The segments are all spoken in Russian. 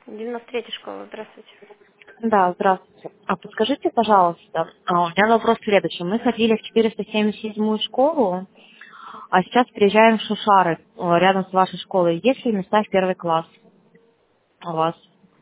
93-я школа, здравствуйте. Да, здравствуйте. А подскажите, пожалуйста, у меня вопрос следующий. Мы ходили в 477-ю школу, а сейчас приезжаем в Шушары, рядом с вашей школой. Есть ли места в первый класс у вас?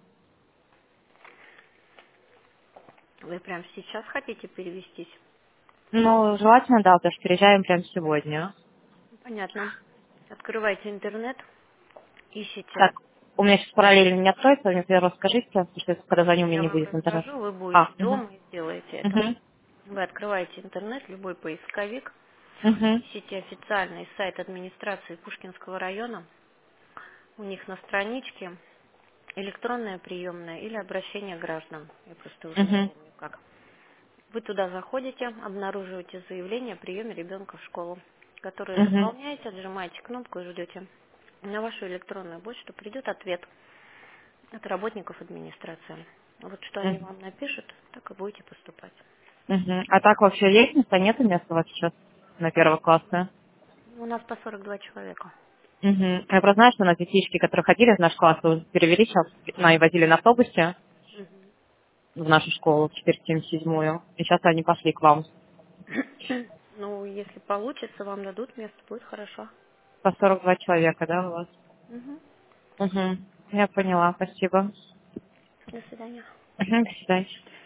Вы прямо сейчас хотите перевестись? Ну, желательно, да, потому что приезжаем прямо сегодня. Понятно. Открывайте интернет, ищите. Так, у меня сейчас параллельно не откроется, вы мне первое расскажите, потому что когда звоню, у меня Я не вам будет интернета. расскажу, вы будете Угу. дома и сделаете это. Угу. Вы открываете интернет, любой поисковик, Угу. ищите официальный сайт администрации Пушкинского района. У них на страничке электронная приемная или обращение граждан. Я просто уже не Угу. помню как. Вы туда заходите, обнаруживаете заявление о приеме ребенка в школу, которое Угу. заполняете, отжимаете кнопку и ждете. На вашу электронную почту придет ответ от работников администрации. Вот что они вам напишут, так и будете поступать. Угу. А так вообще есть места? Нет места у вас сейчас на первого класса? У нас по 42 человека. Мгм. Я просто знаю, что у нас детишки, которые ходили в наш класс, вот перевели сейчас и возили на автобусе Мгм. в нашу школу, в 477-ю. И сейчас они пошли к вам. Ну, если получится, вам дадут место, будет хорошо. По 42 человека, да, у вас? Мгм. Угу. Я поняла, спасибо. До свидания. Угу, до свидания.